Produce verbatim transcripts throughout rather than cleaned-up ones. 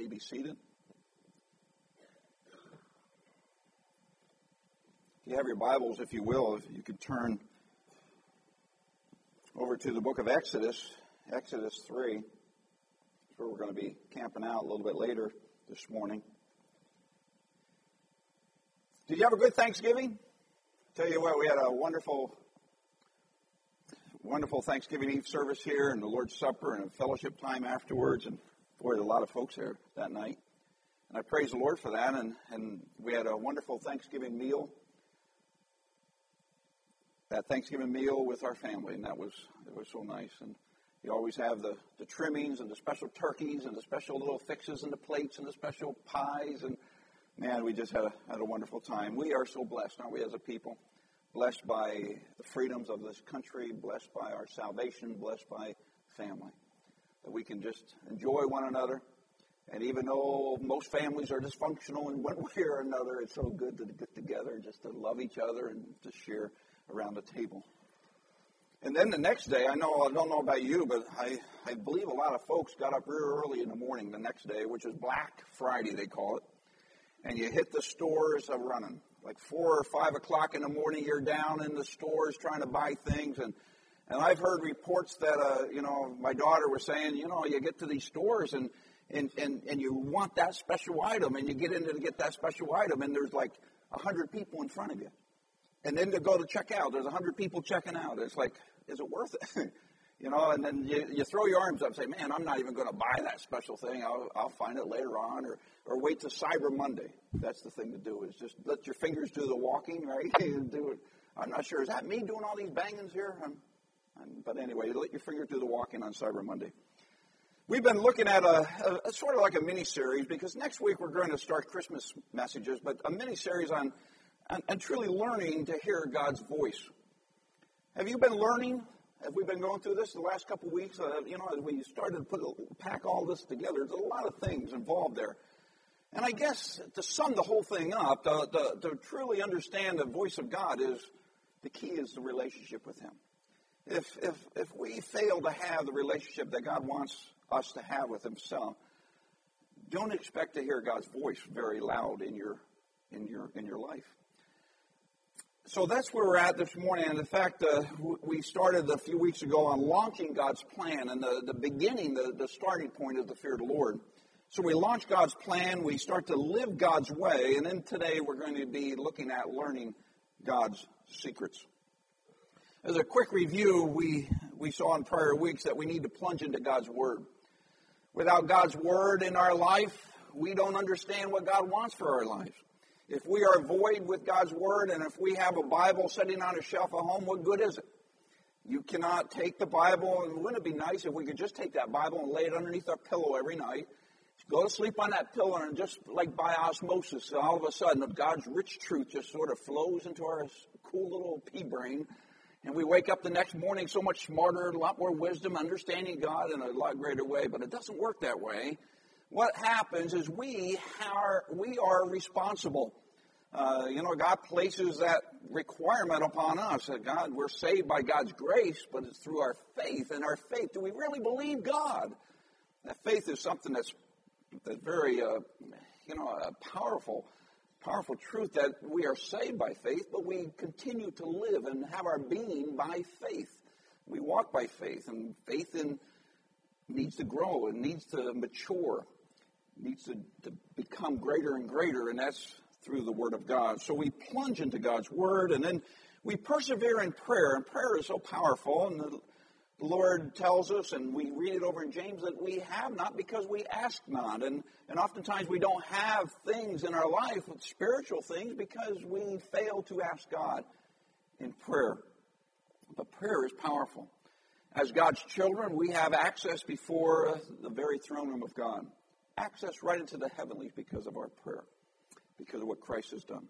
may be seated. If you have your Bibles, if you will, if you could turn over to the book of Exodus, Exodus three. That's where we're going to be camping out a little bit later this morning. Did you have a good Thanksgiving? Tell you what, we had a wonderful, wonderful Thanksgiving Eve service here and the Lord's Supper and a fellowship time afterwards. And boy, there were a lot of folks there that night. And I praise the Lord for that. And, and we had a wonderful Thanksgiving meal. That Thanksgiving meal with our family, and that was it was so nice. And you always have the, the trimmings and the special turkeys and the special little fixes and the plates and the special pies. And man, we just had a, had a wonderful time. We are so blessed, aren't we, as a people? Blessed by the freedoms of this country, blessed by our salvation, blessed by family. That we can just enjoy one another. And even though most families are dysfunctional in one way or another, it's so good to get together, just to love each other and to share around the table. And then the next day, I know I don't know about you, but I, I believe a lot of folks got up real early in the morning the next day, which is Black Friday, they call it. And you hit the stores a running. Like four or five o'clock in the morning, you're down in the stores trying to buy things. And, and I've heard reports that, uh, you know, my daughter was saying, you know, you get to these stores and, and, and, and you want that special item, and you get in there to get that special item, and there's like a hundred people in front of you. And then to go to check out, there's a hundred people checking out. It's like, is it worth it? You know, and then you, you throw your arms up and say, man, I'm not even going to buy that special thing. I'll, I'll find it later on, or, or wait till Cyber Monday. That's the thing to do, is just let your fingers do the walking, right? do it. I'm not sure. Is that me doing all these bangings here? I'm, I'm, but anyway, let your fingers do the walking on Cyber Monday. We've been looking at a, a, a sort of like a mini-series, because next week we're going to start Christmas messages, but a mini-series on And, and truly learning to hear God's voice. Have you been learning? Have we been going through this the last couple of weeks? Uh, you know, as we started to put, pack all this together, there's a lot of things involved there. And I guess to sum the whole thing up, to, to, to truly understand the voice of God, is the key is the relationship with Him. If, if, if we fail to have the relationship that God wants us to have with Himself, don't expect to hear God's voice very loud in your in your in your life. So that's where we're at this morning. And in fact, uh, we started a few weeks ago on launching God's plan. And the, the beginning, the, the starting point is the fear of the Lord. So we launch God's plan. We start to live God's way. And then today we're going to be looking at learning God's secrets. As a quick review, we, we saw in prior weeks that we need to plunge into God's Word. Without God's Word in our life, we don't understand what God wants for our lives. If we are void with God's Word, and if we have a Bible sitting on a shelf at home, what good is it? You cannot take the Bible, and wouldn't it be nice if we could just take that Bible and lay it underneath our pillow every night, go to sleep on that pillow, and just like by osmosis, all of a sudden, God's rich truth just sort of flows into our cool little pea brain, and we wake up the next morning so much smarter, a lot more wisdom, understanding God in a lot greater way, but it doesn't work that way. What happens is we are, we are responsible. Uh, you know, God places that requirement upon us. That God, we're saved by God's grace, but it's through our faith. And our faith, do we really believe God? That faith is something that's, that's very, uh, you know, a powerful, powerful truth, that we are saved by faith, but we continue to live and have our being by faith. We walk by faith, and faith in needs to grow and needs to mature. Needs to, to become greater and greater, and that's through the Word of God. So we plunge into God's Word, and then we persevere in prayer. And prayer is so powerful, and the, the Lord tells us, and we read it over in James, that we have not because we ask not. And, and oftentimes we don't have things in our life, spiritual things, because we fail to ask God in prayer. But prayer is powerful. As God's children, we have access before the very throne room of God. Access right into the heavenlies because of our prayer, because of what Christ has done.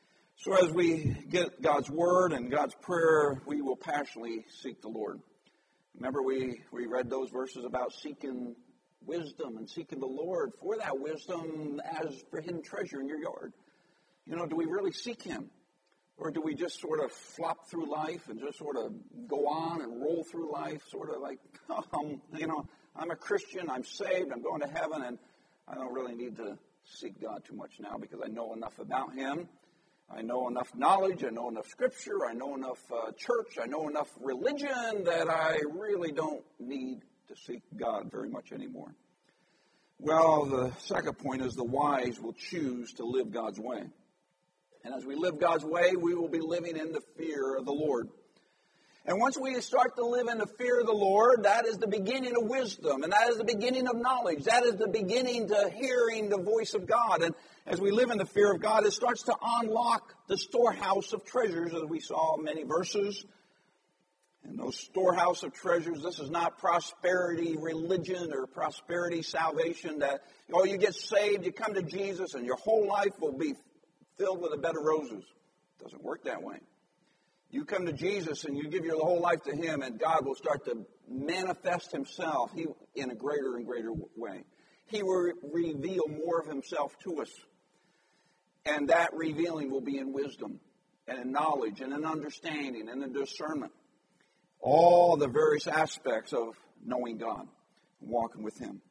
So as we get God's Word and God's prayer, we will passionately seek the Lord. Remember, we, we read those verses about seeking wisdom and seeking the Lord for that wisdom as for hidden treasure in your yard. You know, do we really seek Him? Or do we just sort of flop through life and just sort of go on and roll through life, sort of like, um, you know, I'm a Christian, I'm saved, I'm going to heaven, and I don't really need to seek God too much now because I know enough about Him. I know enough knowledge. I know enough Scripture. I know enough uh, church. I know enough religion that I really don't need to seek God very much anymore. Well, the second point is the wise will choose to live God's way. And as we live God's way, we will be living in the fear of the Lord. And once we start to live in the fear of the Lord, that is the beginning of wisdom, and that is the beginning of knowledge. That is the beginning to hearing the voice of God. And as we live in the fear of God, it starts to unlock the storehouse of treasures, as we saw in many verses. And those storehouse of treasures, this is not prosperity religion or prosperity salvation that, oh, you get saved, you come to Jesus, and your whole life will be filled with a bed of roses. It doesn't work that way. You come to Jesus and you give your whole life to Him, and God will start to manifest Himself he, in a greater and greater way. He will reveal more of Himself to us. And that revealing will be in wisdom and in knowledge and in understanding and in discernment. All the various aspects of knowing God and walking with Him.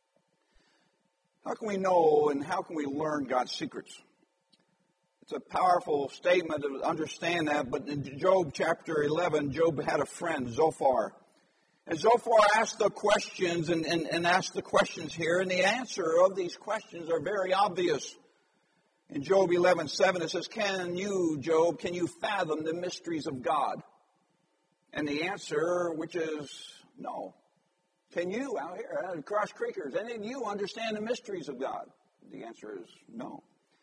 How can we know and how can we learn God's secrets? It's a powerful statement to understand that, but in Job chapter eleven, Job had a friend, Zophar. And Zophar asked the questions and, and, and asked the questions here, and the answer of these questions are very obvious. In Job eleven seven, it says, can you, Job, can you fathom the mysteries of God? And the answer, which is no. Can you, out here, Cross Creekers, any of you understand the mysteries of God? The answer is no.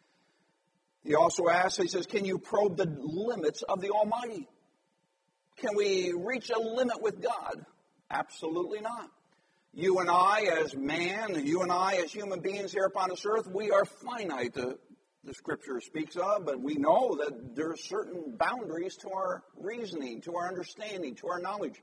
He also asks, he says, can you probe the limits of the Almighty? Can we reach a limit with God? Absolutely not. You and I as man, you and I as human beings here upon this earth, we are finite, the, the Scripture speaks of, but we know that there are certain boundaries to our reasoning, to our understanding, to our knowledge.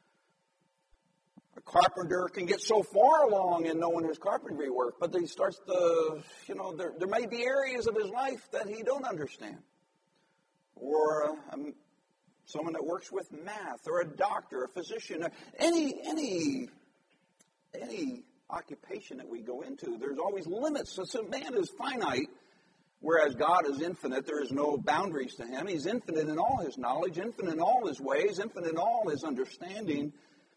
A carpenter can get so far along in knowing his carpentry work, but he starts to, you know, there, there may be areas of his life that he don't understand. Or um, someone that works with math, or a doctor, a physician, any any any occupation that we go into, there's always limits. So man is finite, whereas God is infinite. There is no boundaries to Him. He's infinite in all His knowledge, infinite in all His ways, infinite in all His understanding.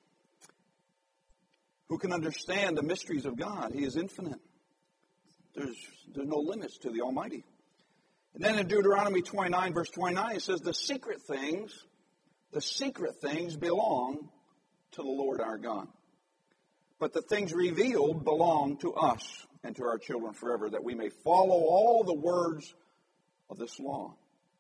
Who can understand the mysteries of God? He is infinite. There's, there's no limits to the Almighty. And then in Deuteronomy twenty-nine, verse twenty-nine, it says, the secret things, the secret things belong to the Lord our God. But the things revealed belong to us and to our children forever, that we may follow all the words of this law.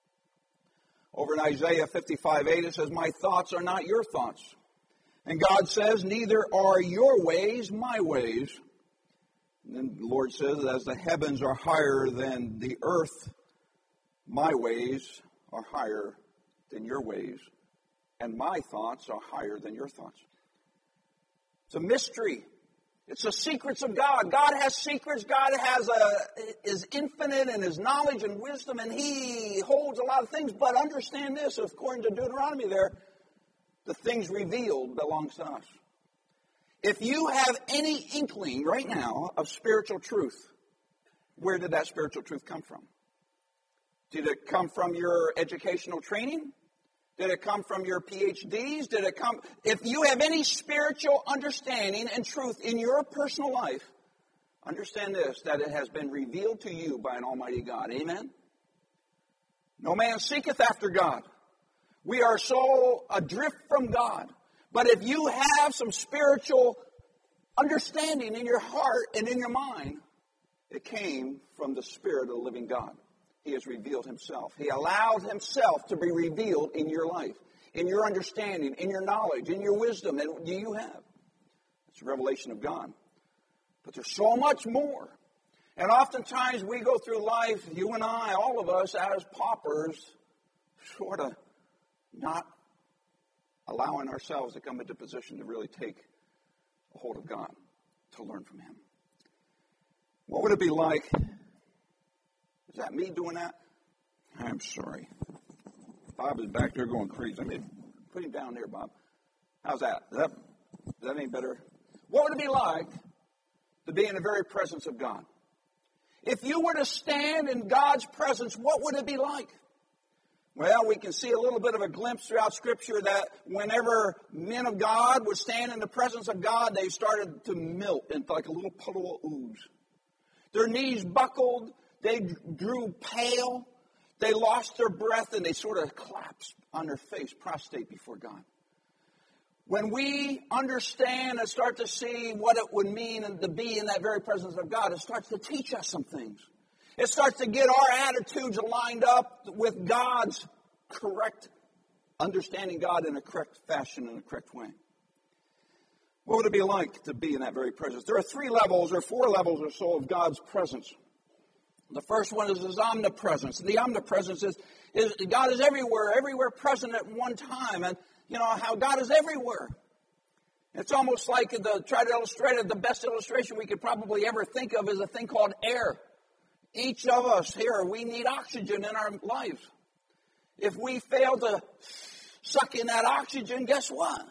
Over in Isaiah fifty-five eight, it says, my thoughts are not your thoughts. And God says, neither are your ways my ways. And then the Lord says, as the heavens are higher than the earth, my ways are higher than your ways, and my thoughts are higher than your thoughts. It's a mystery. It's the secrets of God. God has secrets. God has a, is infinite in His knowledge and wisdom, and He holds a lot of things. But understand this, according to Deuteronomy there, the things revealed belongs to us. If you have any inkling right now of spiritual truth, where did that spiritual truth come from? Did it come from your educational training? Did it come from your P H Ds? Did it come? If you have any spiritual understanding and truth in your personal life, understand this, that it has been revealed to you by an almighty God. Amen? No man seeketh after God. We are so adrift from God. But if you have some spiritual understanding in your heart and in your mind, it came from the Spirit of the living God. He has revealed Himself. He allowed Himself to be revealed in your life, in your understanding, in your knowledge, in your wisdom that you have. It's a revelation of God. But there's so much more. And oftentimes we go through life, you and I, all of us, as paupers, sort of not allowing ourselves to come into position to really take a hold of God, to learn from Him. What would it be like? Is that me doing that? I'm sorry. Bob is back there going crazy. I mean, put him down there, Bob. How's that? Is that, is that any better? What would it be like to be in the very presence of God. If you were to stand in God's presence, what would it be like? Well, we can see a little bit of a glimpse throughout Scripture that whenever men of God would stand in the presence of God, they started to melt into like a little puddle of ooze. Their knees buckled, they grew pale, they lost their breath, and they sort of collapsed on their face, prostrate before God. When we understand and start to see what it would mean to be in that very presence of God, it starts to teach us some things. It starts to get our attitudes lined up with God's correct, understanding God in a correct fashion, in a correct way. What would it be like to be in that very presence? There are three levels or four levels or so of God's presence. The first one is His omnipresence. And the omnipresence is, is God is everywhere, everywhere present at one time. And you know, how God is everywhere. It's almost like, the try to illustrate it, the best illustration we could probably ever think of is a thing called air. Each of us here, we need oxygen in our lives. If we fail to suck in that oxygen, guess what?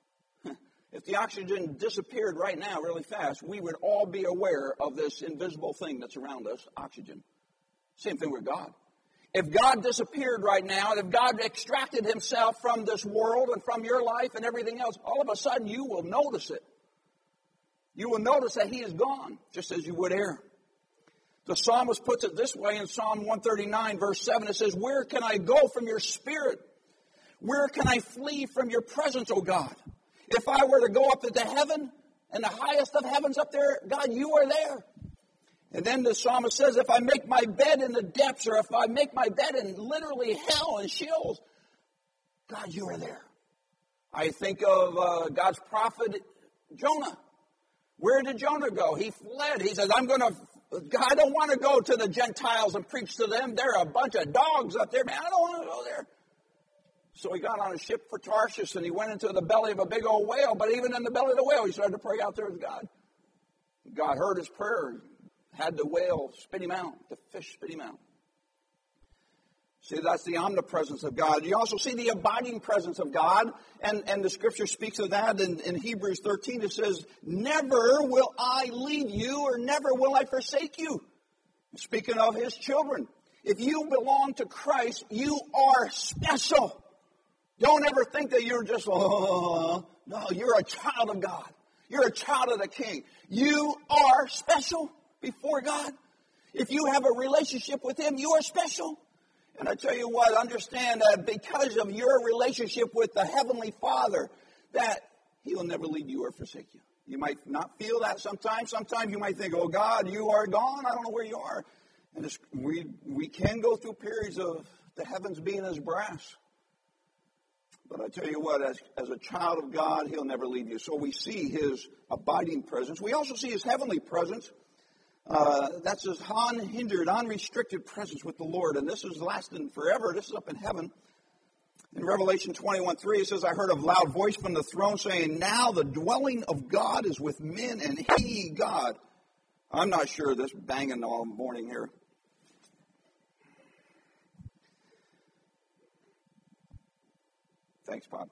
If the oxygen disappeared right now really fast, we would all be aware of this invisible thing that's around us, oxygen. Same thing with God. If God disappeared right now, and if God extracted Himself from this world and from your life and everything else, all of a sudden you will notice it. You will notice that He is gone, just as you would air. The psalmist puts it this way in Psalm one thirty-nine, verse seven. It says, "Where can I go from your spirit? Where can I flee from your presence, O God? If I were to go up into heaven, and the highest of heavens up there, God, you are there." And then the psalmist says, if I make my bed in the depths, or if I make my bed in literally hell and Sheol, God, you are there. I think of uh, God's prophet Jonah. Where did Jonah go? He fled. He says, I'm going to, God, I don't want to go to the Gentiles and preach to them. They're a bunch of dogs up there, man. I don't want to go there. So he got on a ship for Tarshish, and he went into the belly of a big old whale. But even in the belly of the whale, he started to pray out there with God. God heard his prayer. Had the whale spit him out, the fish spit him out. See, that's the omnipresence of God. You also see the abiding presence of God, and, and the Scripture speaks of that in, in Hebrews thirteen. It says, never will I leave you, or never will I forsake you. Speaking of His children. If you belong to Christ, you are special. Don't ever think that you're just, oh, no, you're a child of God. You're a child of the King. You are special before God. If you have a relationship with Him, you are special. And I tell you what, understand that because of your relationship with the Heavenly Father, that He will never leave you or forsake you. You might not feel that sometimes. Sometimes you might think, oh God, you are gone. I don't know where you are. And it's, we, we can go through periods of the heavens being as brass. But I tell you what, as, as a child of God, He'll never leave you. So we see His abiding presence. We also see His heavenly presence. Uh, that's His unhindered, unrestricted presence with the Lord. And this is lasting forever. This is up in heaven. In Revelation twenty-one three, it says, I heard a loud voice from the throne saying, now the dwelling of God is with men, and He, God. I'm not sure of this banging all morning here. Thanks, Bob.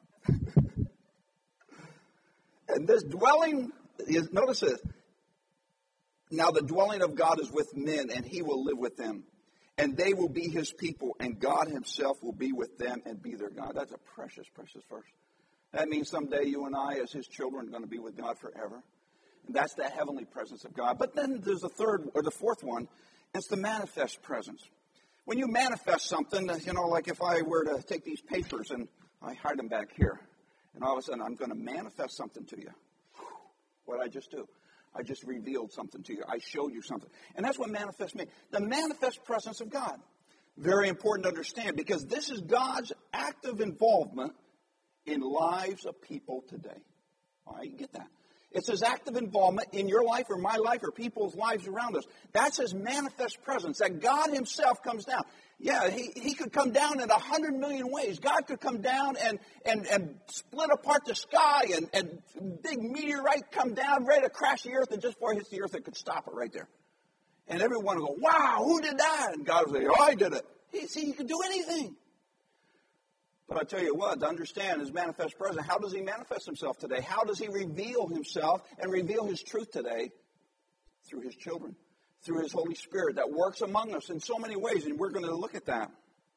And this dwelling, is, notice this. Now the dwelling of God is with men, and He will live with them. And they will be His people, and God Himself will be with them and be their God. That's a precious, precious verse. That means someday you and I, as His children, are going to be with God forever. And that's the heavenly presence of God. But then there's the third, or the fourth one. It's the manifest presence. When you manifest something, you know, like if I were to take these papers and I hide them back here, and all of a sudden I'm going to manifest something to you. What did I just do? I just revealed something to you. I showed you something. And that's what manifest means. The manifest presence of God. Very important to understand, because this is God's active involvement in lives of people today. All right, you get that? It's His active involvement in your life or my life or people's lives around us. That's His manifest presence, that God Himself comes down. Yeah, He, he could come down in a hundred million ways. God could come down and, and, and split apart the sky, and, and big meteorite come down ready to crash the earth, and just before it hits the earth, it could stop it right there. And everyone would go, wow, who did that? And God would say, oh, I did it. He, see, He could do anything. But I tell you what, to understand His manifest presence, how does He manifest Himself today? How does He reveal Himself and reveal His truth today? through his children, through his Holy Spirit that works among us in so many ways, and we're going to look at that.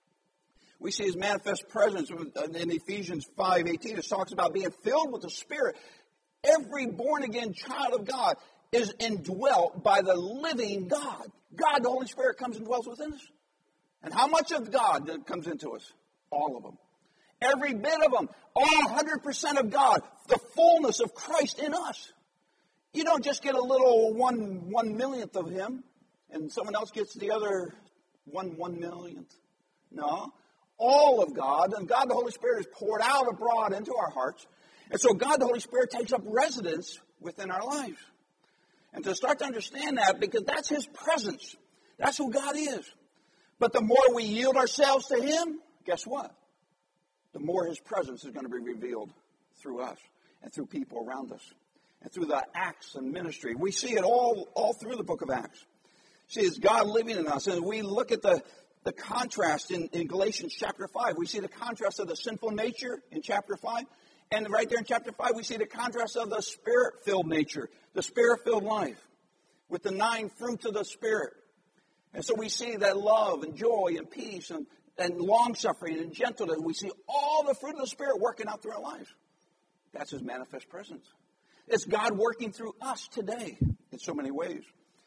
We see his manifest presence in Ephesians five eighteen. It talks about being filled with the Spirit. Every born-again child of God is indwelt by the living God. God, the Holy Spirit, comes and dwells within us. And how much of God comes into us? All of them. Every bit of them. All one hundred percent of God. The fullness of Christ in us. You don't just get a little one, one millionth of him, and someone else gets the other one, one millionth. No. All of God, and God the Holy Spirit is poured out abroad into our hearts. And so God the Holy Spirit takes up residence within our lives. And to start to understand that, because that's his presence. That's who God is. But the more we yield ourselves to him, guess what? The more his presence is going to be revealed through us and through people around us. And through the acts and ministry. We see it all, all through the book of Acts. See, it's God living in us. And we look at the The contrast in, in Galatians chapter five. We see the contrast of the sinful nature in chapter five. And right there in chapter five, we see the contrast of the Spirit-filled nature, the Spirit-filled life, with the nine fruits of the Spirit. And so we see that love and joy and peace and, and long-suffering and gentleness. We see all the fruit of the Spirit working out through our lives. That's his manifest presence. It's God working through us today in so many ways.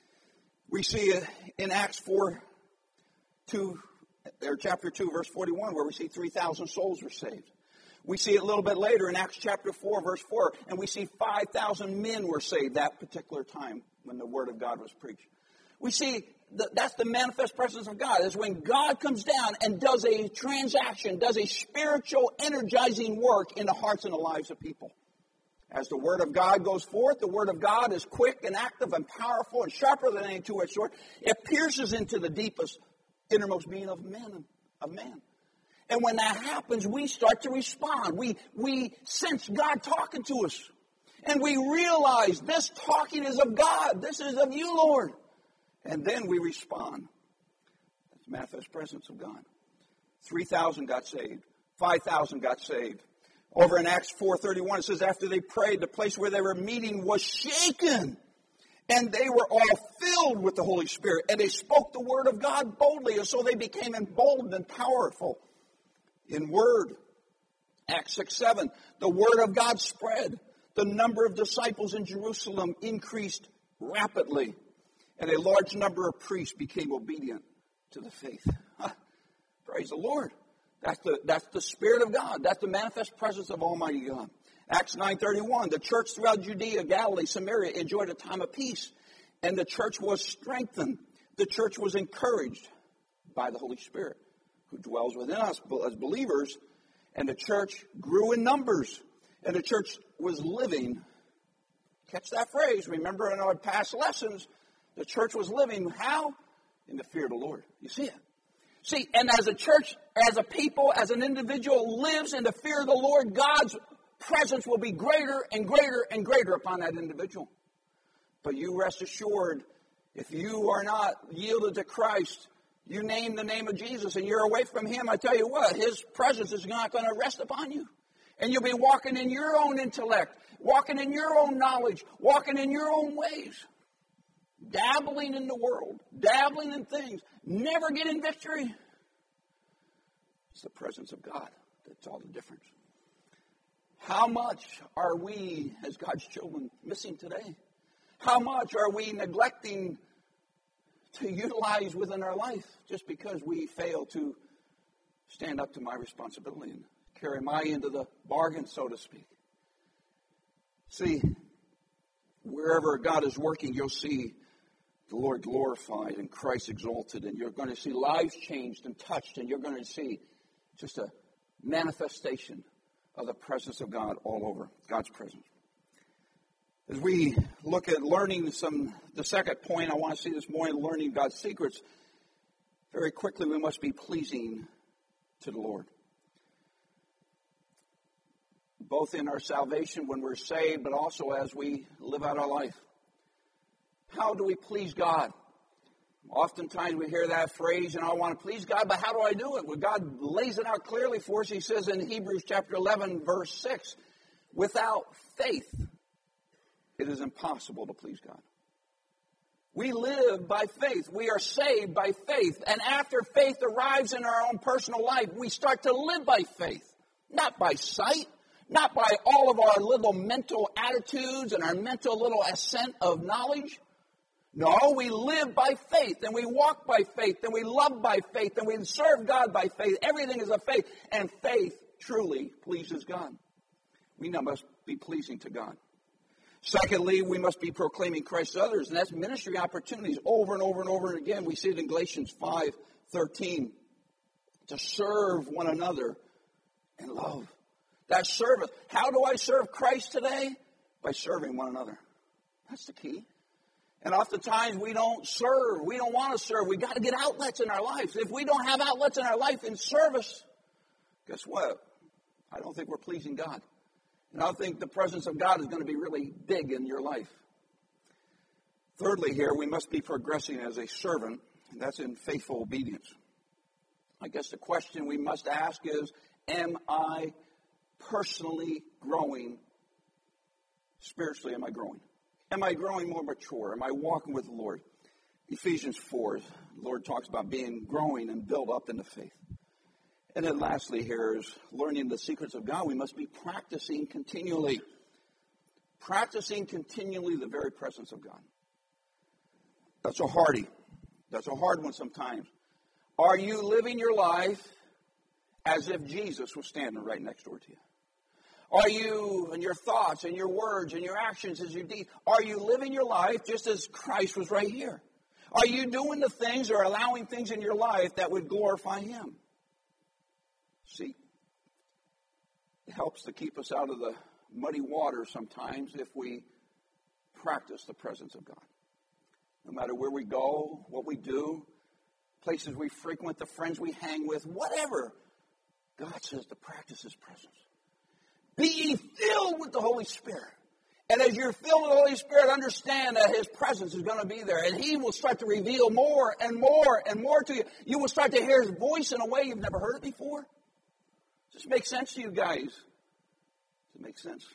We see it in Acts four. Two, or chapter two, verse forty-one, where we see three thousand souls were saved. We see it a little bit later in Acts chapter four, verse four, and we see five thousand men were saved that particular time when the word of God was preached. We see that that's the manifest presence of God, is when God comes down and does a transaction, does a spiritual energizing work in the hearts and the lives of people. As the word of God goes forth, the word of God is quick and active and powerful and sharper than any two-edged sword. It pierces into the deepest innermost being of man, of man. And when that happens, we start to respond. We, we sense God talking to us. And we realize this talking is of God. This is of you, Lord. And then we respond. That's the manifest presence of God. three thousand got saved. five thousand got saved. Over in Acts four thirty-one, it says, after they prayed, the place where they were meeting was shaken. And they were all filled with the Holy Spirit. And they spoke the word of God boldly. And so they became emboldened and powerful in word. Acts six seven. The word of God spread. The number of disciples in Jerusalem increased rapidly. And a large number of priests became obedient to the faith. Huh. Praise the Lord. That's the, that's the Spirit of God. That's the manifest presence of Almighty God. Acts nine thirty-one, the church throughout Judea, Galilee, Samaria enjoyed a time of peace. And the church was strengthened. The church was encouraged by the Holy Spirit who dwells within us as believers. And the church grew in numbers. And the church was living. Catch that phrase. Remember in our past lessons, the church was living how? In the fear of the Lord. You see it? See, and as a church, as a people, as an individual lives in the fear of the Lord, God's presence will be greater and greater and greater upon that individual. But you rest assured, if you are not yielded to Christ, you name the name of Jesus and you're away from him, I tell you what, his presence is not going to rest upon you. And you'll be walking in your own intellect, walking in your own knowledge, walking in your own ways, dabbling in the world, dabbling in things, never getting victory. It's the presence of God that's all the difference. How much are we, as God's children, missing today? How much are we neglecting to utilize within our life just because we fail to stand up to my responsibility and carry my end of the bargain, so to speak? See, wherever God is working, you'll see the Lord glorified and Christ exalted, and you're going to see lives changed and touched, and you're going to see just a manifestation of the presence of God all over, God's presence. As we look at learning some, the second point I want to see this morning, learning God's secrets, very quickly we must be pleasing to the Lord. Both in our salvation when we're saved, but also as we live out our life. How do we please God? Oftentimes we hear that phrase, and I want to please God, but how do I do it? Well, God lays it out clearly for us. He says in Hebrews chapter eleven, verse six, without faith, it is impossible to please God. We live by faith. We are saved by faith. And after faith arrives in our own personal life, we start to live by faith, not by sight, not by all of our little mental attitudes and our mental little ascent of knowledge. No, we live by faith, and we walk by faith, and we love by faith, and we serve God by faith. Everything is a faith, and faith truly pleases God. We now must be pleasing to God. Secondly, we must be proclaiming Christ to others, and that's ministry opportunities over and over and over again. We see it in Galatians five thirteen, to serve one another in love. That service. How do I serve Christ today? By serving one another. That's the key. And oftentimes we don't serve. We don't want to serve. We've got to get outlets in our lives. If we don't have outlets in our life in service, guess what? I don't think we're pleasing God. And I don't think the presence of God is going to be really big in your life. Thirdly here, we must be progressing as a servant, and that's in faithful obedience. I guess the question we must ask is, am I personally growing spiritually? Am I growing? Am I growing more mature? Am I walking with the Lord? Ephesians four, the Lord talks about being growing and built up in the faith. And then lastly here is learning the secrets of God. We must be practicing continually. Practicing continually the very presence of God. That's a hardie. That's a hard one sometimes. Are you living your life as if Jesus was standing right next door to you? Are you, in your thoughts and your words and your actions as your deeds, are you living your life just as Christ was right here? Are you doing the things or allowing things in your life that would glorify Him? See, it helps to keep us out of the muddy water sometimes if we practice the presence of God. No matter where we go, what we do, places we frequent, the friends we hang with, whatever, God says to practice His presence. Be ye filled with the Holy Spirit. And as you're filled with the Holy Spirit, understand that His presence is going to be there. And He will start to reveal more and more and more to you. You will start to hear His voice in a way you've never heard it before. Does this make sense to you guys? Does it make sense?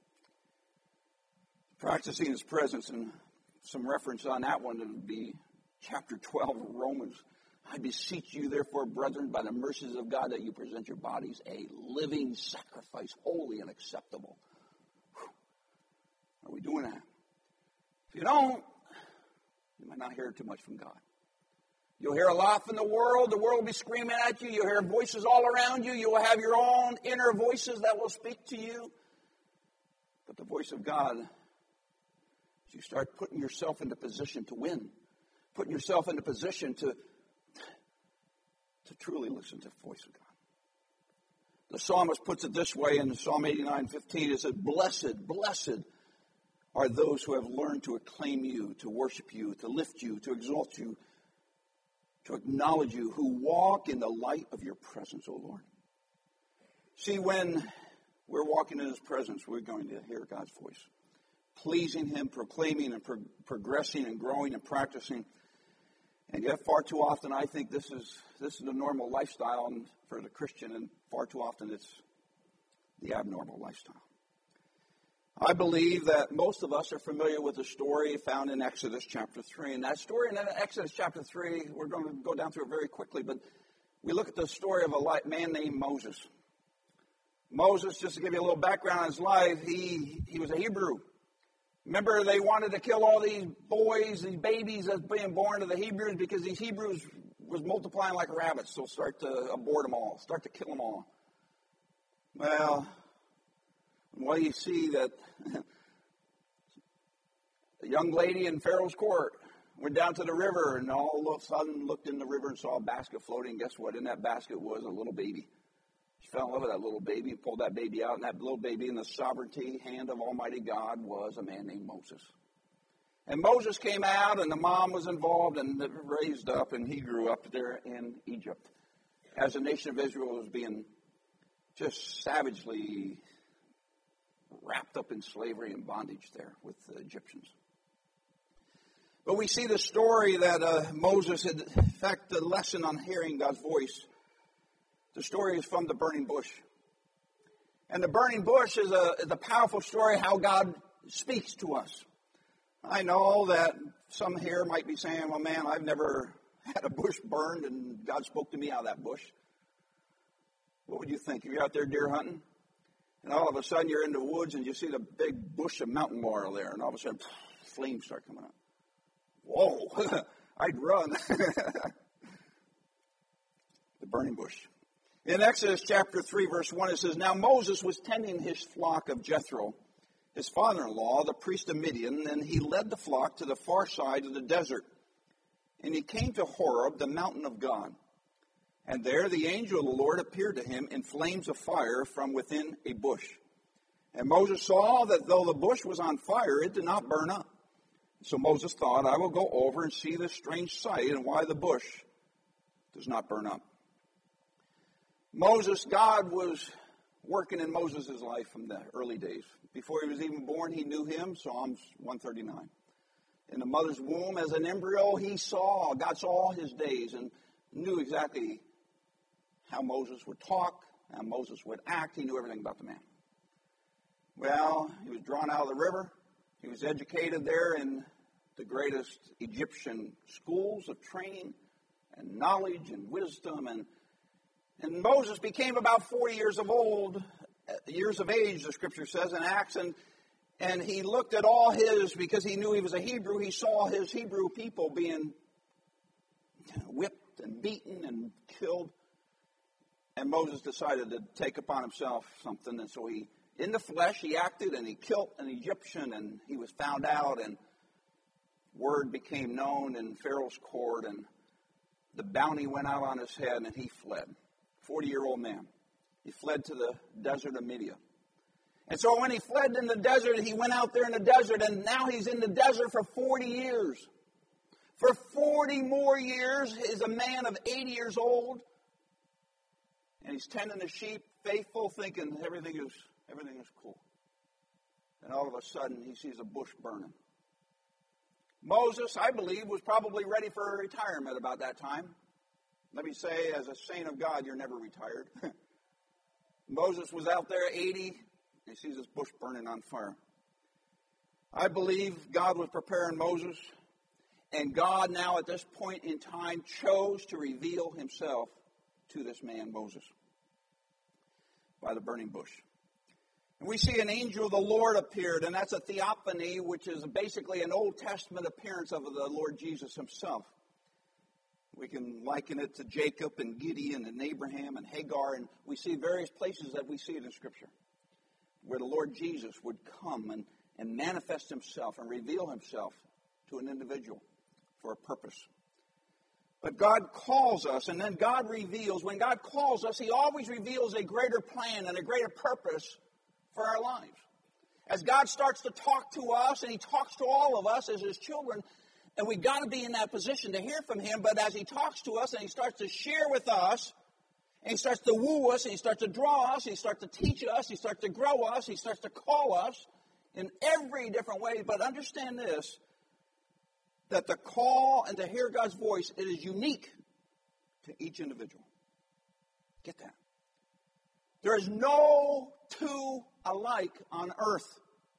Practicing His presence, and some reference on that one would be chapter twelve of Romans. I beseech you, therefore, brethren, by the mercies of God, that you present your bodies a living sacrifice, holy and acceptable. Whew. Are we doing that? If you don't, you might not hear too much from God. You'll hear a lot from the world. The world will be screaming at you. You'll hear voices all around you. You will have your own inner voices that will speak to you. But the voice of God, as you start putting yourself into position to win, putting yourself into position to to truly listen to the voice of God. The psalmist puts it this way in Psalm eighty-nine fifteen. It says, Blessed, blessed are those who have learned to acclaim you, to worship you, to lift you, to exalt you, to acknowledge you, who walk in the light of your presence, O Lord. See, when we're walking in His presence, we're going to hear God's voice, pleasing Him, proclaiming and pro- progressing and growing and practicing. And yet far too often I think this is this is the normal lifestyle for the Christian, and far too often it's the abnormal lifestyle. I believe that most of us are familiar with the story found in Exodus chapter three. And that story in Exodus chapter three, we're going to go down through it very quickly, but we look at the story of a man named Moses. Moses, just to give you a little background on his life, he, he was a Hebrew. Remember, they wanted to kill all these boys, these babies that's being born to the Hebrews, because these Hebrews was multiplying like rabbits, so start to abort them all, start to kill them all. Well, well, you see that a young lady in Pharaoh's court went down to the river, and all of a sudden looked in the river and saw a basket floating. Guess what? In that basket was a little baby. She fell in love with that little baby and pulled that baby out, and that little baby in the sovereignty hand of Almighty God was a man named Moses. And Moses came out, and the mom was involved and raised up, and he grew up there in Egypt as the nation of Israel was being just savagely wrapped up in slavery and bondage there with the Egyptians. But we see the story that uh, Moses had, in fact, the lesson on hearing God's voice. The story is from the burning bush. And the burning bush is a, is a powerful story how God speaks to us. I know that some here might be saying, well, man, I've never had a bush burned and God spoke to me out of that bush. What would you think? If you're out there deer hunting and all of a sudden you're in the woods and you see the big bush of mountain laurel there and all of a sudden flames start coming up. Whoa, I'd run. The burning bush. In Exodus chapter three, verse one, it says, Now Moses was tending his flock of Jethro, his father-in-law, the priest of Midian, and he led the flock to the far side of the desert. And he came to Horeb, the mountain of God. And there the angel of the Lord appeared to him in flames of fire from within a bush. And Moses saw that though the bush was on fire, it did not burn up. So Moses thought, I will go over and see this strange sight and why the bush does not burn up. Moses, God was working in Moses' life from the early days. Before he was even born, he knew him, Psalms one thirty-nine. In the mother's womb, as an embryo, he saw, God saw all his days and knew exactly how Moses would talk, how Moses would act. He knew everything about the man. Well, he was drawn out of the river. He was educated there in the greatest Egyptian schools of training and knowledge and wisdom. And, and Moses became about forty years of old, years of age, the scripture says in Acts, and And he looked at all his, because he knew he was a Hebrew, he saw his Hebrew people being whipped and beaten and killed. And Moses decided to take upon himself something. And so he, in the flesh, he acted and he killed an Egyptian and he was found out and word became known in Pharaoh's court and the bounty went out on his head and he fled. forty-year-old man. He fled to the desert of Midian. And so when he fled in the desert, he went out there in the desert, and now he's in the desert for forty years. For forty more years, he's a man of eighty years old, and he's tending the sheep, faithful, thinking everything is everything is cool. And all of a sudden, he sees a bush burning. Moses, I believe, was probably ready for retirement about that time. Let me say, as a saint of God, you're never retired. Moses was out there, eighty. He sees this bush burning on fire. I believe God was preparing Moses, and God now at this point in time chose to reveal himself to this man, Moses, by the burning bush. And we see an angel of the Lord appeared, and that's a theophany, which is basically an Old Testament appearance of the Lord Jesus himself. We can liken it to Jacob and Gideon and Abraham and Hagar, and we see various places that we see it in Scripture, where the Lord Jesus would come and, and manifest himself and reveal himself to an individual for a purpose. But God calls us, and then God reveals. When God calls us, he always reveals a greater plan and a greater purpose for our lives. As God starts to talk to us, and he talks to all of us as his children, and we've got to be in that position to hear from him, but as he talks to us and he starts to share with us, and he starts to woo us, and he starts to draw us, and he starts to teach us, he starts to grow us, he starts to call us in every different way. But understand this, that the call and to hear God's voice, it is unique to each individual. Get that. There is no two alike on earth.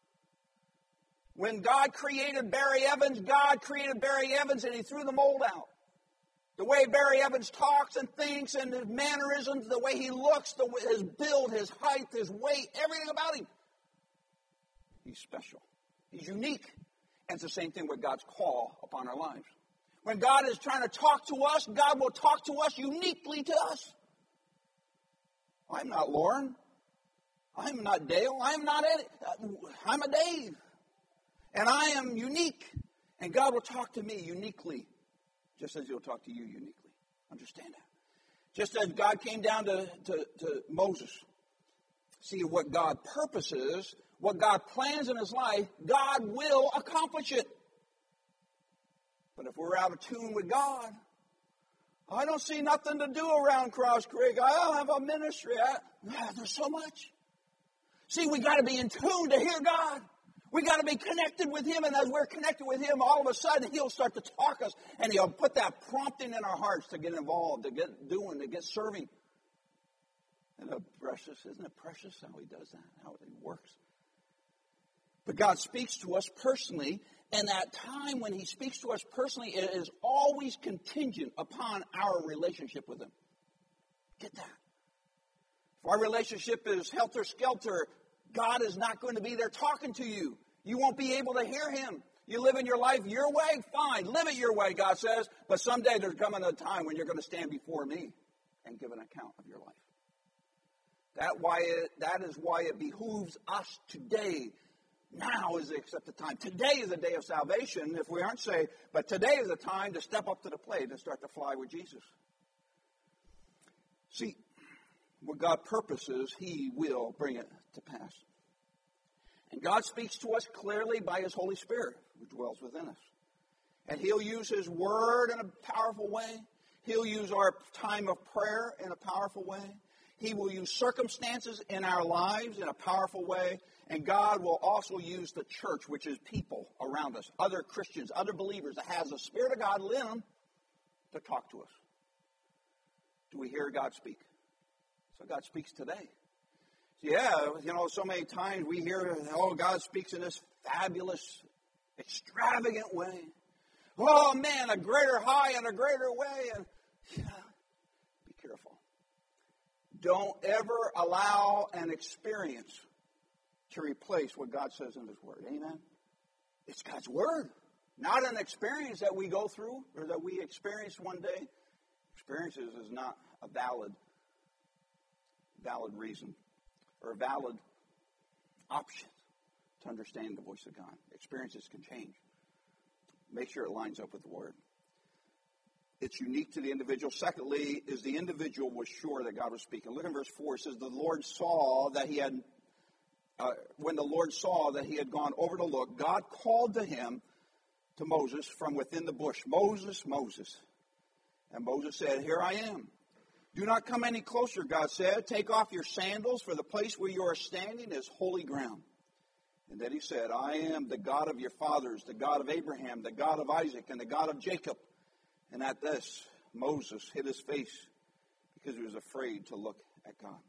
When God created Barry Evans, God created Barry Evans and he threw the mold out. The way Barry Evans talks and thinks and his mannerisms, the way he looks, the way, his build, his height, his weight, everything about him. He's special. He's unique. And it's the same thing with God's call upon our lives. When God is trying to talk to us, God will talk to us uniquely to us. I'm not Lauren. I'm not Dale. I'm not Eddie. I'm a Dave. And I am unique. And God will talk to me uniquely, just as he'll talk to you uniquely. Understand that. Just as God came down to, to, to Moses, see what God purposes, what God plans in his life, God will accomplish it. But if we're out of tune with God, I don't see nothing to do around Cross Creek. I don't have a ministry. I, ah, there's so much. See, we got to be in tune to hear God. We got to be connected with him, and as we're connected with him, all of a sudden he'll start to talk us, and he'll put that prompting in our hearts to get involved, to get doing, to get serving. Isn't it precious? Isn't it precious how he does that, how it works? But God speaks to us personally, And that time when he speaks to us personally, it is always contingent upon our relationship with him. Get that? If our relationship is helter-skelter, God is not going to be there talking to you. You won't be able to hear him. You live in your life your way, fine. Live it your way, God says. But someday there's coming a time when you're going to stand before me and give an account of your life. That why it, that is why it behooves us today. Now is the accepted time. Today is the day of salvation if we aren't saved. But today is the time to step up to the plate and start to fly with Jesus. See, what God purposes, he will bring it to pass. And God speaks to us clearly by his Holy Spirit, who dwells within us. And he'll use his word in a powerful way. He'll use our time of prayer in a powerful way. He will use circumstances in our lives in a powerful way. And God will also use the church, which is people around us, other Christians, other believers that has the Spirit of God in them to talk to us. Do we hear God speak? So God speaks today. Yeah, you know, so many times we hear, oh, God speaks in this fabulous, extravagant way. Oh, man, a greater high and a greater way. And yeah, be careful. Don't ever allow an experience to replace what God says in his word. Amen? It's God's word, not an experience that we go through or that we experience one day. Experiences is not a valid, valid reason or a valid option to understand the voice of God. Experiences can change. Make sure it lines up with the word. It's unique to the individual. Secondly, is the individual was sure that God was speaking. Look at verse four. It says, the Lord saw that he had, uh, when the Lord saw that he had gone over to look, God called to him, to Moses, from within the bush, Moses, Moses. And Moses said, here I am. Do not come any closer, God said. Take off your sandals, for the place where you are standing is holy ground. And then he said, I am the God of your fathers, the God of Abraham, the God of Isaac, and the God of Jacob. And at this, Moses hid his face because he was afraid to look at God.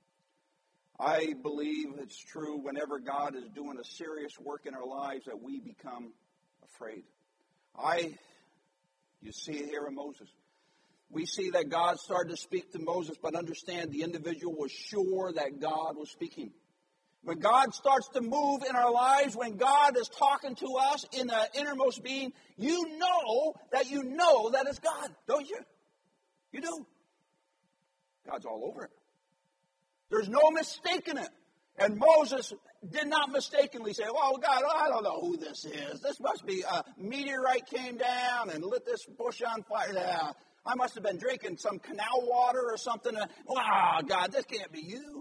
I believe it's true whenever God is doing a serious work in our lives that we become afraid. I, you see it here in Moses. We see that God started to speak to Moses, but understand the individual was sure that God was speaking. When God starts to move in our lives, when God is talking to us in the innermost being, you know that you know that it's God, don't you? You do. God's all over it. There's no mistaking it. And Moses did not mistakenly say, well, God, I don't know who this is. This must be a meteorite came down and lit this bush on fire. Yeah, I must have been drinking some canal water or something. Wow, God, this can't be you.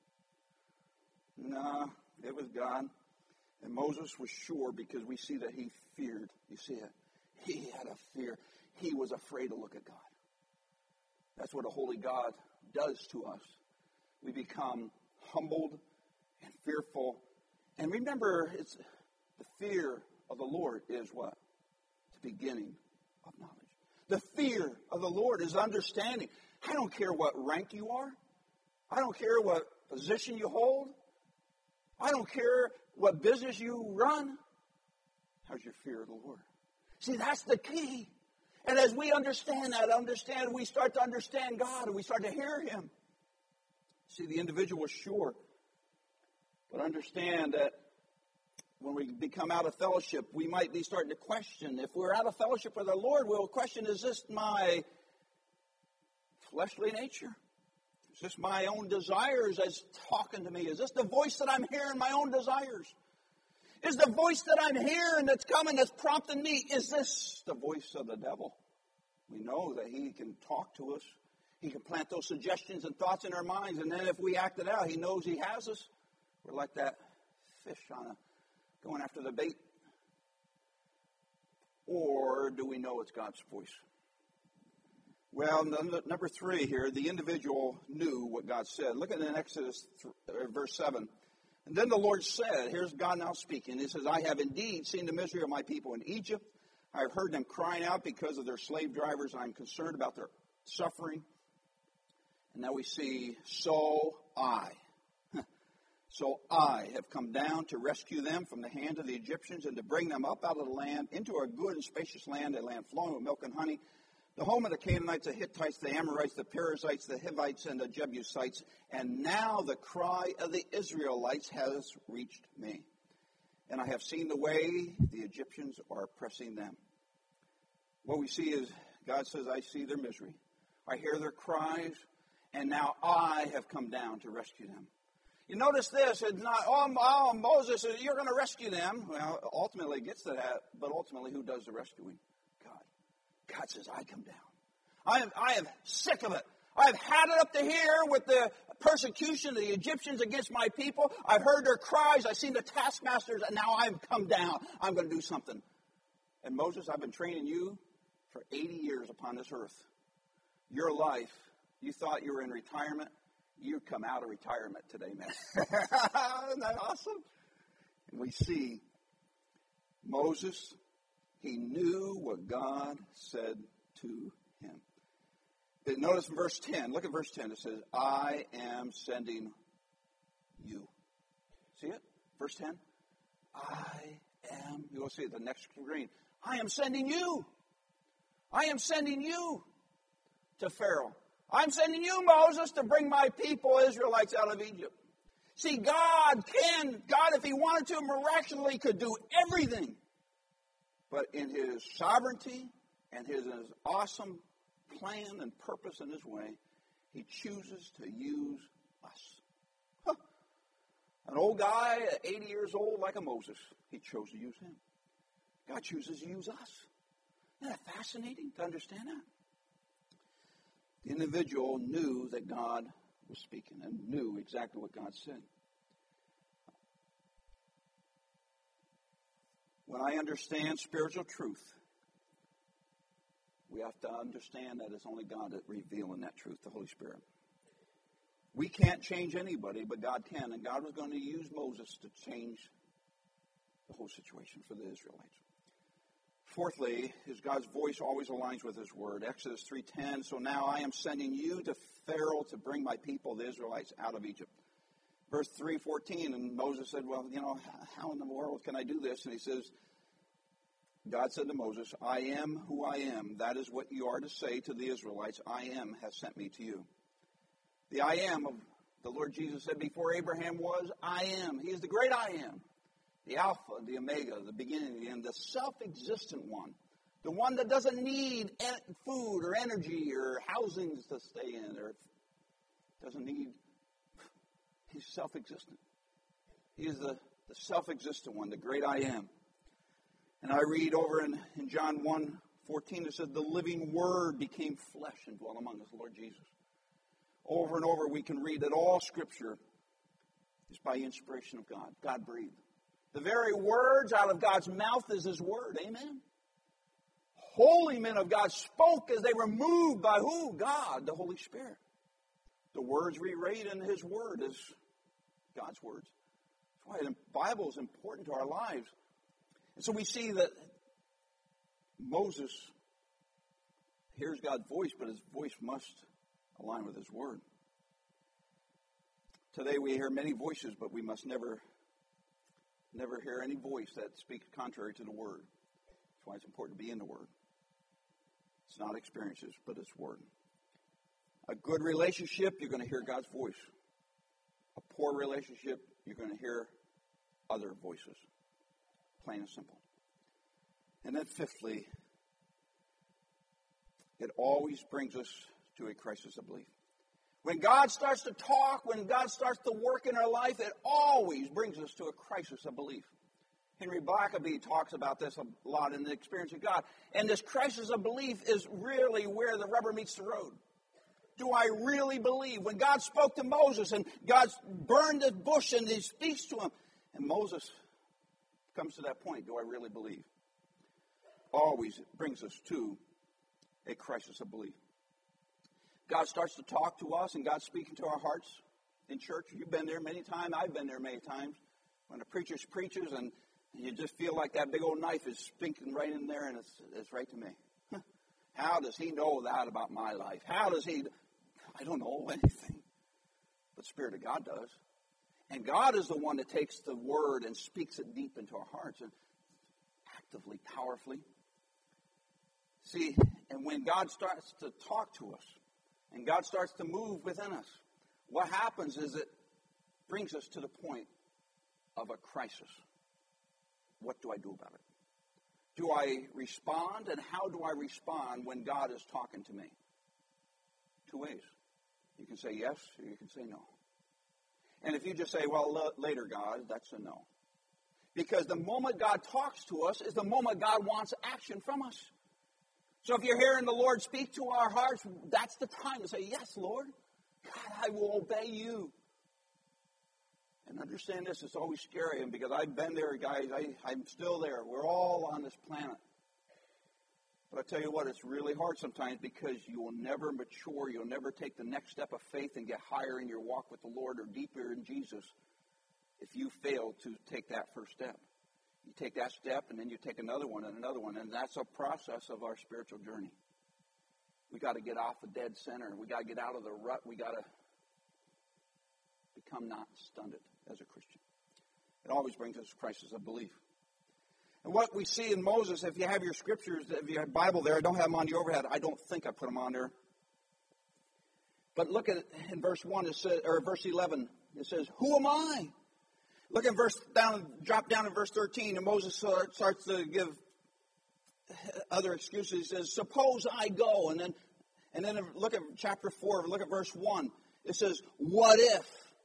No, it was God. And Moses was sure because we see that he feared. You see it? He had a fear. He was afraid to look at God. That's what a holy God does to us. We become humbled and fearful. And remember, it's the fear of the Lord is what? The beginning of knowledge. The fear of the Lord is understanding. I don't care what rank you are. I don't care what position you hold. I don't care what business you run. How's your fear of the Lord? See, that's the key. And as we understand that, understand, we start to understand God and we start to hear him. See, the individual is sure. But understand that when we become out of fellowship, we might be starting to question. If we're out of fellowship with our Lord, we'll question, is this my fleshly nature? Is this my own desires that's talking to me? Is this the voice that I'm hearing, my own desires? Is the voice that I'm hearing that's coming, that's prompting me, is this the voice of the devil? We know that he can talk to us. He can plant those suggestions and thoughts in our minds, and then if we act it out, he knows he has us. We're like that fish on a, going after the bait. Or do we know it's God's voice? Well, number three here, the individual knew what God said. Look at in Exodus verse seven. And then the Lord said, here's God now speaking. He says, I have indeed seen the misery of my people in Egypt. I have heard them crying out because of their slave drivers. I am concerned about their suffering. And now we see, so I. So I have come down to rescue them from the hand of the Egyptians and to bring them up out of the land into a good and spacious land, a land flowing with milk and honey, the home of the Canaanites, the Hittites, the Amorites, the Perizzites, the Hivites, and the Jebusites. And now the cry of the Israelites has reached me. And I have seen the way the Egyptians are oppressing them. What we see is God says, I see their misery. I hear their cries, and now I have come down to rescue them. You notice this, it's not, oh, oh Moses, you're going to rescue them. Well, ultimately it gets to that, but ultimately who does the rescuing? God. God says, I come down. I am, I am sick of it. I've had it up to here with the persecution of the Egyptians against my people. I've heard their cries. I've seen the taskmasters, and now I've come down. I'm going to do something. And Moses, I've been training you for eighty years upon this earth. Your life, you thought you were in retirement. You come out of retirement today, man. Isn't that awesome? And we see Moses, he knew what God said to him. But notice in verse ten, look at verse ten. It says, I am sending you. See it? Verse ten. I am, you will see it, the next screen. I am sending you. I am sending you to Pharaoh. I'm sending you, Moses, to bring my people, Israelites, out of Egypt. See, God can, God, if he wanted to, miraculously could do everything. But in his sovereignty and his, his awesome plan and purpose in his way, he chooses to use us. Huh. An old guy, eighty years old, like a Moses, he chose to use him. God chooses to use us. Isn't that fascinating to understand that? The individual knew that God was speaking and knew exactly what God said. When I understand spiritual truth, we have to understand that it's only God that revealing that truth, the Holy Spirit. We can't change anybody, but God can. And God was going to use Moses to change the whole situation for the Israelites. Fourthly, is God's voice always aligns with his word. Exodus three ten, so now I am sending you to Pharaoh to bring my people, the Israelites, out of Egypt. Verse three fourteen, and Moses said, well, you know, how in the world can I do this? And he says, God said to Moses, I am who I am. That is what you are to say to the Israelites. I am has sent me to you. The I am of the Lord Jesus said before Abraham was, I am. He is the great I am. The Alpha, the Omega, the beginning, the end, the self-existent one. The one that doesn't need food or energy or housings to stay in or doesn't need. He's self-existent. He is the, the self-existent one, the great I am. And I read over in, in John one fourteen, it says, the living Word became flesh and dwelt among us, the Lord Jesus. Over and over we can read that all Scripture is by inspiration of God. God breathed. The very words out of God's mouth is his word. Amen. Holy men of God spoke as they were moved by who? God, the Holy Spirit. The words we read in his word is God's words. That's why the Bible is important to our lives. And so we see that Moses hears God's voice, but his voice must align with his word. Today we hear many voices, but we must never Never hear any voice that speaks contrary to the Word. That's why it's important to be in the Word. It's not experiences, but it's Word. A good relationship, you're going to hear God's voice. A poor relationship, you're going to hear other voices. Plain and simple. And then fifthly, it always brings us to a crisis of belief. When God starts to talk, when God starts to work in our life, it always brings us to a crisis of belief. Henry Blackaby talks about this a lot in the experience of God. And this crisis of belief is really where the rubber meets the road. Do I really believe? When God spoke to Moses and God burned the bush and he speaks to him, and Moses comes to that point, do I really believe? Always brings us to a crisis of belief. God starts to talk to us, and God's speaking to our hearts in church. You've been there many times. I've been there many times. When a preacher preaches, and you just feel like that big old knife is sinking right in there, and it's, it's right to me. How does he know that about my life? How does he? I don't know anything. But the Spirit of God does. And God is the one that takes the word and speaks it deep into our hearts and actively, powerfully. See, and when God starts to talk to us and God starts to move within us, what happens is it brings us to the point of a crisis. What do I do about it? Do I respond, and how do I respond when God is talking to me? Two ways. You can say yes, or you can say no. And if you just say, well, l- later, God, that's a no. Because the moment God talks to us is the moment God wants action from us. So if you're hearing the Lord speak to our hearts, that's the time to say, yes, Lord, God, I will obey you. And understand this, it's always scary, and because I've been there, guys, I, I'm still there. We're all on this planet. But I tell you what, it's really hard sometimes because you will never mature, you'll never take the next step of faith and get higher in your walk with the Lord or deeper in Jesus if you fail to take that first step. You take that step, and then you take another one and another one, and that's a process of our spiritual journey. We got to get off the dead center. We got to get out of the rut. We got to become not stunted as a Christian. It always brings us a crisis of belief. And what we see in Moses, if you have your scriptures, if you have Bible there, I don't have them on the overhead. I don't think I put them on there. But look at it in verse one, it says, or verse eleven. It says, "Who am I?" Look at verse down, drop down in verse thirteen, and Moses starts to give other excuses. He says, "Suppose I go," and then, and then look at chapter four. Look at verse one. It says, "What if?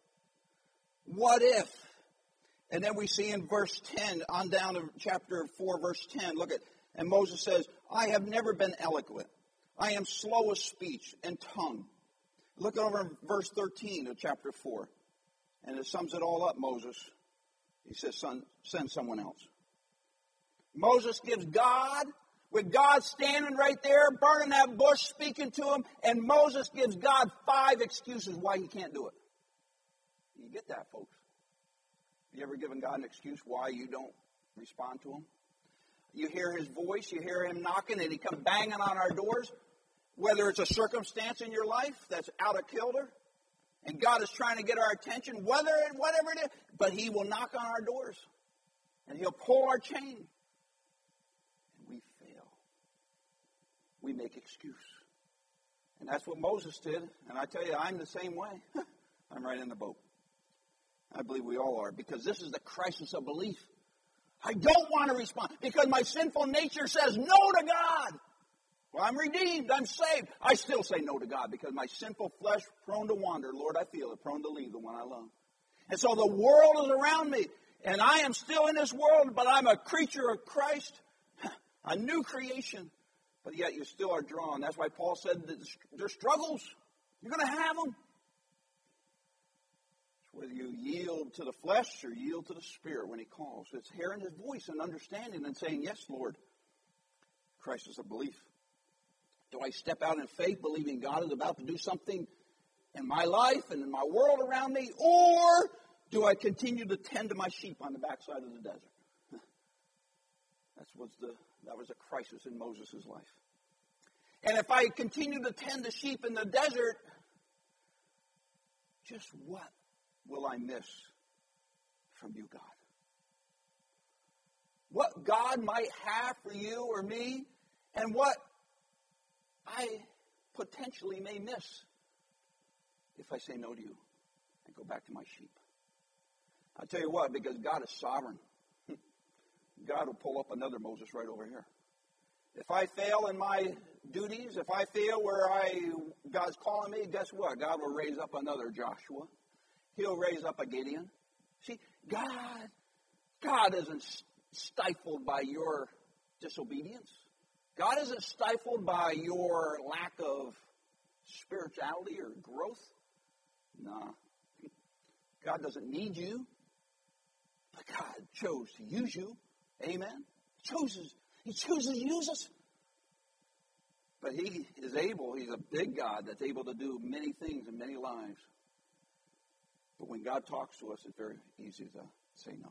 What if?" And then we see in verse ten, on down to chapter four, verse ten, look at, and Moses says, "I have never been eloquent. I am slow of speech and tongue." Look over in verse thirteen of chapter four. And it sums it all up, Moses. He says, "Son, send someone else." Moses gives God, with God standing right there, burning that bush, speaking to him, and Moses gives God five excuses why he can't do it. You get that, folks? You ever given God an excuse why you don't respond to him? You hear his voice, you hear him knocking, and he comes banging on our doors. Whether it's a circumstance in your life that's out of kilter, and God is trying to get our attention, whether whatever it is, but he will knock on our doors, and he'll pull our chain, and we fail. We make excuse. And that's what Moses did, and I tell you, I'm the same way. I'm right in the boat. I believe we all are, because this is the crisis of belief. I don't want to respond, because my sinful nature says no to God. Well, I'm redeemed. I'm saved. I still say no to God because my sinful flesh, prone to wander. Lord, I feel it, prone to leave the one I love. And so the world is around me, and I am still in this world, but I'm a creature of Christ, a new creation. But yet you still are drawn. That's why Paul said that there's struggles. You're going to have them. It's whether you yield to the flesh or yield to the Spirit when he calls. It's hearing his voice and understanding and saying, yes, Lord. Crisis of belief. Do I step out in faith believing God is about to do something in my life and in my world around me? Or do I continue to tend to my sheep on the backside of the desert? That's what's the, that was a crisis in Moses' life. And if I continue to tend the sheep in the desert, just what will I miss from you, God? What God might have for you or me, and what I potentially may miss if I say no to you and go back to my sheep. I'll tell you what, because God is sovereign, God will pull up another Moses right over here. If I fail in my duties, if I fail where I God's calling me, guess what? God will raise up another Joshua. He'll raise up a Gideon. See, God, God isn't stifled by your disobedience. God isn't stifled by your lack of spirituality or growth. Nah. God doesn't need you. But God chose to use you. Amen. He chooses, he chooses to use us. But he is able, he's a big God that's able to do many things in many lives. But when God talks to us, it's very easy to say no.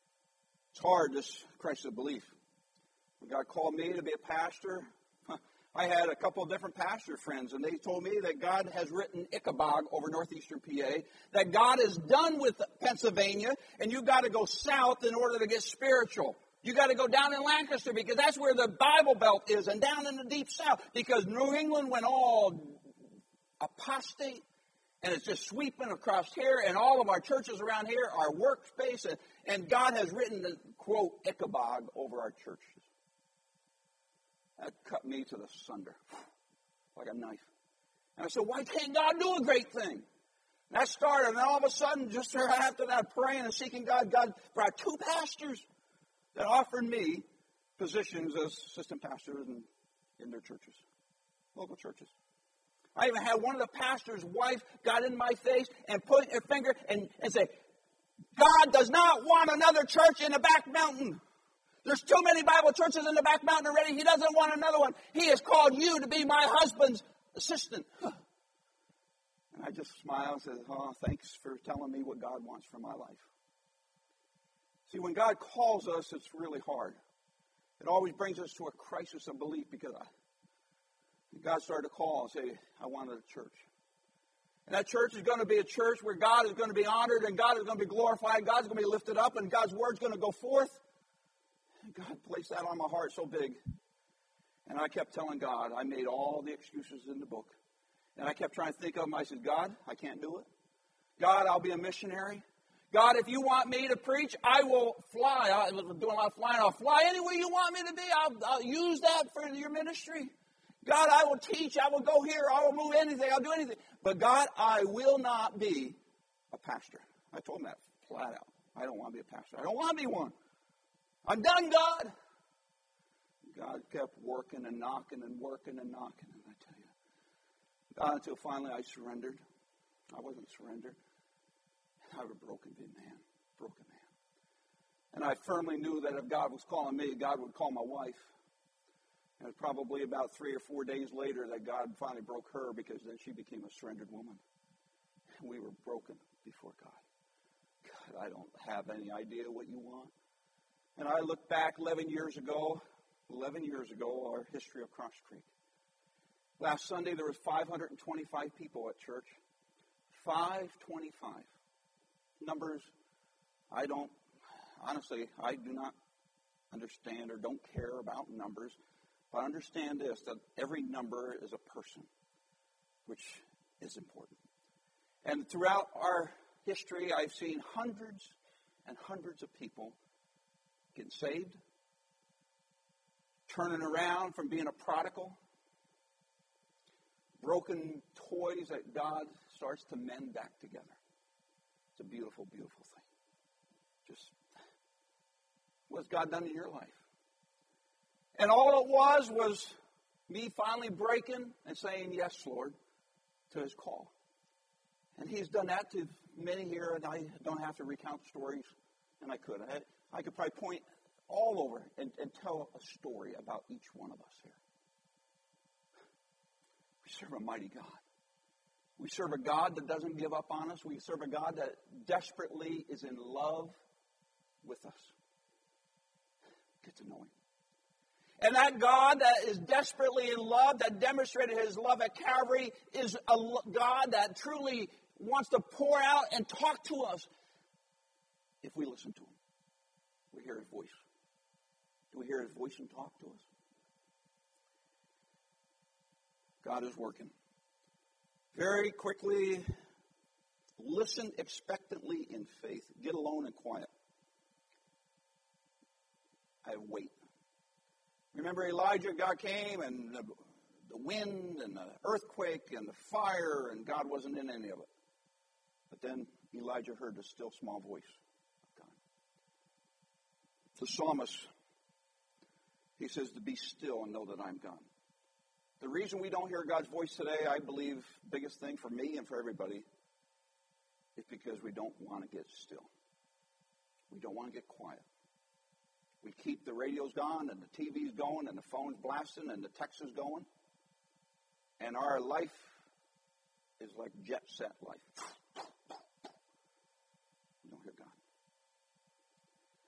It's hard, this crisis of belief. When God called me to be a pastor, I had a couple of different pastor friends, and they told me that God has written Ichabod over northeastern P A, that God is done with Pennsylvania, and you've got to go south in order to get spiritual. You got to go down in Lancaster because that's where the Bible Belt is, and down in the deep south because New England went all apostate, and it's just sweeping across here, and all of our churches around here are workspace, and, and God has written the, quote, Ichabod over our churches. That cut me to the sunder like a knife. And I said, why can't God do a great thing? And that started, and all of a sudden, just after that, praying and seeking God, God brought two pastors that offered me positions as assistant pastors in, in their churches, local churches. I even had one of the pastor's wife got in my face and put her finger and, and said, God does not want another church in the back mountain. There's too many Bible churches in the back mountain already. He doesn't want another one. He has called you to be my husband's assistant. And I just smiled and said, oh, thanks for telling me what God wants for my life. See, when God calls us, it's really hard. It always brings us to a crisis of belief because I, God started to call and say, I wanted a church. And that church is going to be a church where God is going to be honored and God is going to be glorified. God's going to be lifted up and God's word is going to go forth. God placed that on my heart so big. And I kept telling God, I made all the excuses in the book. And I kept trying to think of them. I said, God, I can't do it. God, I'll be a missionary. God, if you want me to preach, I will fly. I'm doing a lot of flying. I'll fly anywhere you want me to be. I'll, I'll use that for your ministry. God, I will teach. I will go here. I will move anything. I'll do anything. But God, I will not be a pastor. I told him that flat out. I don't want to be a pastor. I don't want to be one. I'm done, God. God kept working and knocking and working and knocking. And I tell you, God, until finally I surrendered. I wasn't surrendered. I was a broken man. Broken man. And I firmly knew that if God was calling me, God would call my wife. And it was probably about three or four days later that God finally broke her because then she became a surrendered woman. And we were broken before God. God, I don't have any idea what you want. And I look back eleven years ago, eleven years ago, our history of Cross Creek. Last Sunday, there was five hundred twenty-five people at church. five twenty-five. Numbers, I don't, honestly, I do not understand or don't care about numbers. But I understand this, that every number is a person, which is important. And throughout our history, I've seen hundreds and hundreds of people getting saved, turning around from being a prodigal, broken toys that God starts to mend back together. It's a beautiful, beautiful thing. Just, what's God done in your life? And all it was was me finally breaking and saying, yes, Lord, to his call. And he's done that to many here, and I don't have to recount stories, and I could. I, I could probably point all over and, and tell a story about each one of us here. We serve a mighty God. We serve a God that doesn't give up on us. We serve a God that desperately is in love with us. Get to know him. And that God that is desperately in love, that demonstrated his love at Calvary, is a God that truly wants to pour out and talk to us if we listen to him. We hear his voice. Do we hear his voice and talk to us? God is working. Very quickly, listen expectantly in faith. Get alone and quiet. I wait. Remember Elijah, God came and the, the wind and the earthquake and the fire, and God wasn't in any of it. But then Elijah heard the still small voice of God. The psalmist, he says, to be still and know that I'm God. The reason we don't hear God's voice today, I believe, biggest thing for me and for everybody, is because we don't want to get still. We don't want to get quiet. We keep the radios on and the T V's going and the phone's blasting and the text is going. And our life is like jet set life. We don't hear God.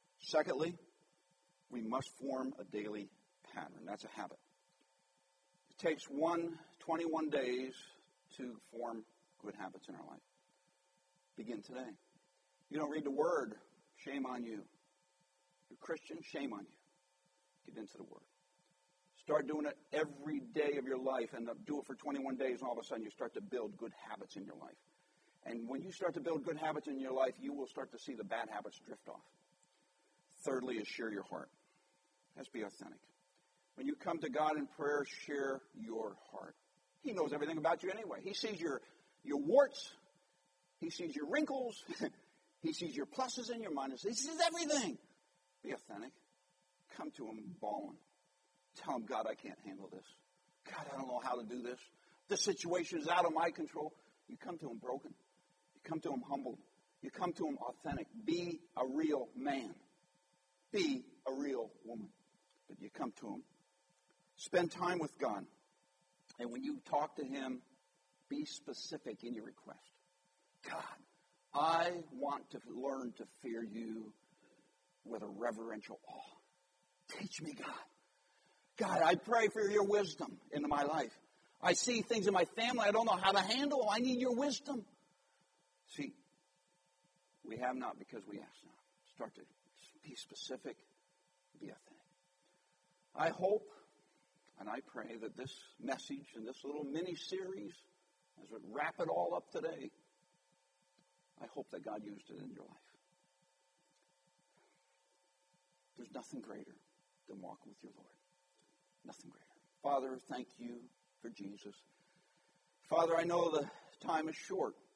Secondly, we must form a daily pattern. That's a habit. It takes one, twenty-one days to form good habits in our life. Begin today. You don't read the Word, shame on you. You're Christian, shame on you. Get into the Word. Start doing it every day of your life, and do it for twenty-one days, and all of a sudden you start to build good habits in your life. And when you start to build good habits in your life, you will start to see the bad habits drift off. Thirdly is share your heart. Let's be authentic. When you come to God in prayer, share your heart. He knows everything about you anyway. He sees your, your warts. He sees your wrinkles. He sees your pluses and your minuses. He sees everything. Be authentic. Come to him bawling. Tell him, God, I can't handle this. God, I don't know how to do this. This situation is out of my control. You come to him broken. You come to him humbled. You come to him authentic. Be a real man. Be a real woman. But you come to him. Spend time with God. And when you talk to him, be specific in your request. God, I want to learn to fear you with a reverential awe. Teach me, God. God, I pray for your wisdom into my life. I see things in my family I don't know how to handle. I need your wisdom. See, we have not because we ask not. Start to be specific, be authentic. I hope and I pray that this message and this little mini-series, as we wrap it all up today, I hope that God used it in your life. There's nothing greater than walking with your Lord. Nothing greater. Father, thank you for Jesus. Father, I know the time is short.